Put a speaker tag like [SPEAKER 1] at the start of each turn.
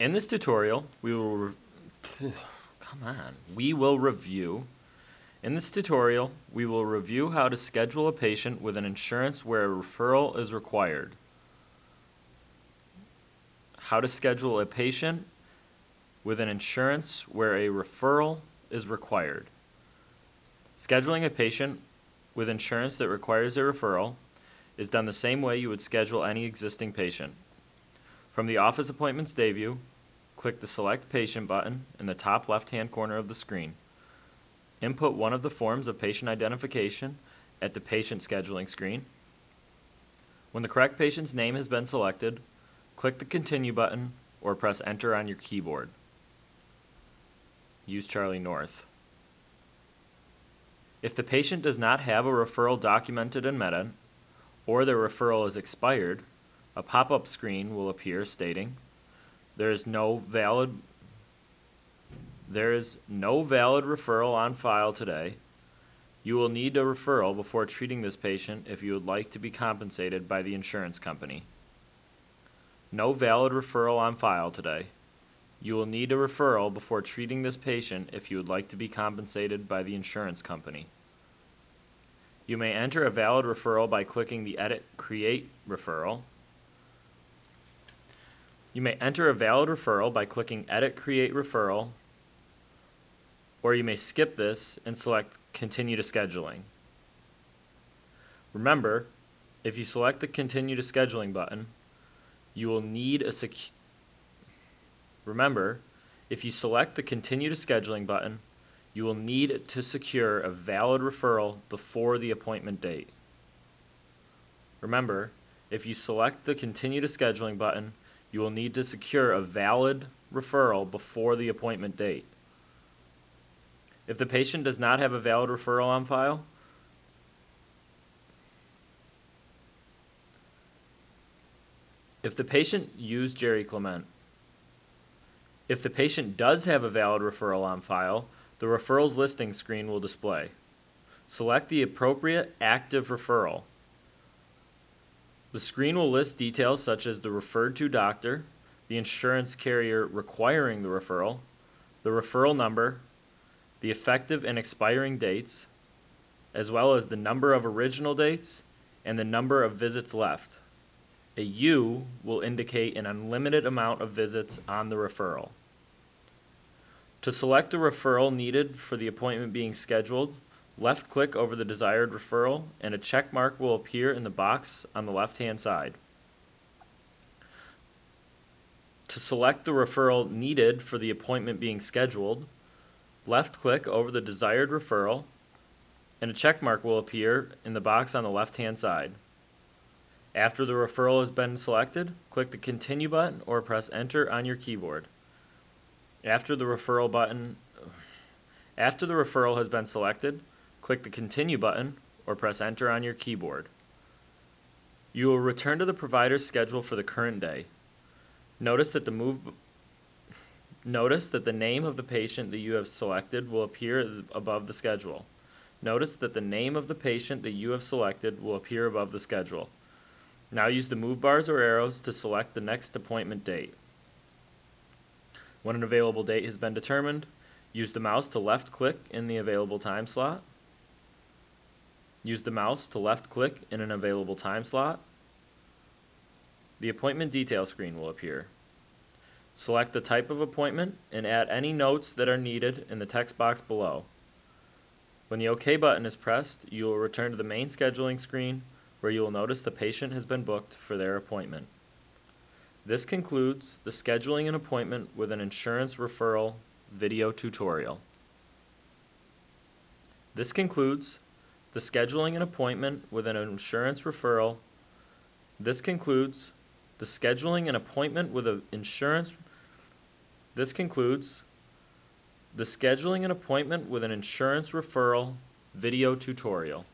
[SPEAKER 1] In this tutorial, we will review. In this tutorial, we will review how to schedule a patient with an insurance where a referral is required. How to schedule a patient with an insurance where a referral is required. Scheduling a patient with insurance that requires a referral is done the same way you would schedule any existing patient. From the Office Appointments Day view, click the Select Patient button in the top left-hand corner of the screen. Input one of the forms of patient identification at the patient scheduling screen. When the correct patient's name has been selected, click the Continue button or press Enter on your keyboard. Use Charlie North. If the patient does not have a referral documented in Medent, or their referral is expired, a pop-up screen will appear stating, There is no valid referral on file today. You will need a referral before treating this patient if you would like to be compensated by the insurance company. No valid referral on file today. You will need a referral before treating this patient if you would like to be compensated by the insurance company. You may enter a valid referral by clicking the Edit Create Referral. You may enter a valid referral by clicking Edit Create Referral, or you may skip this and select Continue to Scheduling. Remember, if you select the Continue to Scheduling button, you will need a secure a valid referral before the appointment date. Remember, if you select the Continue to Scheduling button, you will need to secure a valid referral before the appointment date. If the patient does not have a valid referral on file, if the patient does have a valid referral on file, the referrals listing screen will display. Select the appropriate active referral. The screen will list details such as the referred to doctor, the insurance carrier requiring the referral number, the effective and expiring dates, as well as the number of original dates and the number of visits left. A U will indicate an unlimited amount of visits on the referral. To select the referral needed for the appointment being scheduled, left-click over the desired referral and a check mark will appear in the box on the left-hand side. To select the referral needed for the appointment being scheduled, left-click over the desired referral and a check mark will appear in the box on the left-hand side. After the referral has been selected, click the Continue button or press Enter on your keyboard. After the referral has been selected, click the Continue button or press Enter on your keyboard. You will return to the provider's schedule for the current day. Notice that the name of the patient that you have selected will appear above the schedule. Now use the move bars or arrows to select the next appointment date. When an available date has been determined, use the mouse to left-click in the available time slot. The appointment detail screen will appear. Select the type of appointment and add any notes that are needed in the text box below. When the OK button is pressed, you will return to the main scheduling screen where you will notice the patient has been booked for their appointment. This concludes the scheduling an appointment with an insurance referral video tutorial. This concludes the scheduling an appointment with an insurance referral. This concludes the scheduling an appointment with an insurance. This concludes the scheduling an appointment with an insurance referral video tutorial.